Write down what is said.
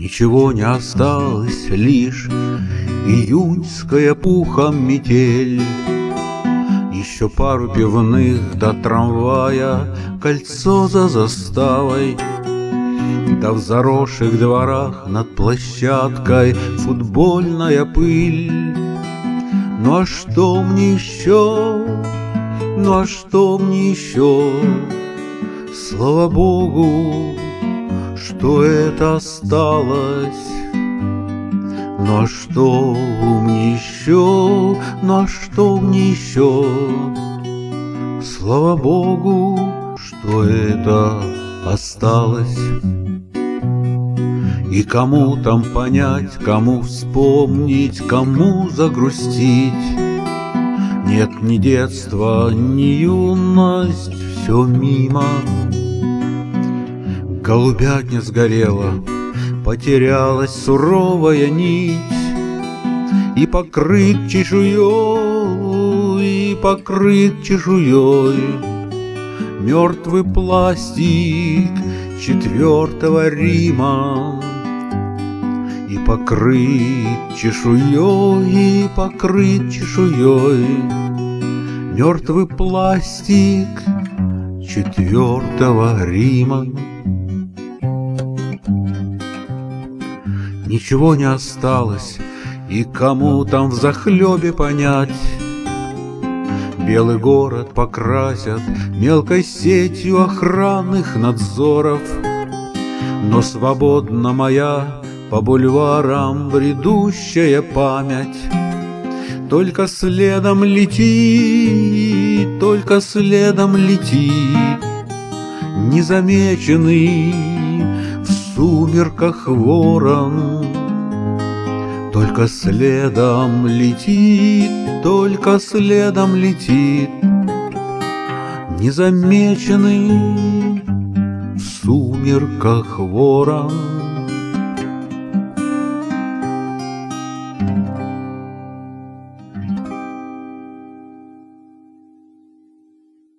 Ничего не осталось, лишь июньская пухом метель. Еще пару пивных до трамвая, кольцо за заставой, да в заросших дворах над площадкой футбольная пыль. Ну а что мне еще? Ну а что мне еще? Слава Богу, что это осталось. Ну а что мне еще? Ну а что мне еще? Слава Богу, что это осталось. И кому там понять, кому вспомнить, кому загрустить? Нет ни детства, ни юность, все мимо. Голубятня сгорела, потерялась суровая нить, и покрыт чешуей, и покрыт чешуей мертвый пластик Четвертого Рима. И покрыт чешуей, и покрыт чешуей мертвый пластик Четвертого Рима. Ничего не осталось, и кому там взахлебе понять? Белый город покрасят мелкой сетью охранных надзоров, но свободна моя по бульварам бредущая память. Только следом летит, только следом летит, незамеченный в сумерках ворон. Только следом летит, только следом летит, незамеченный в сумерках ворон.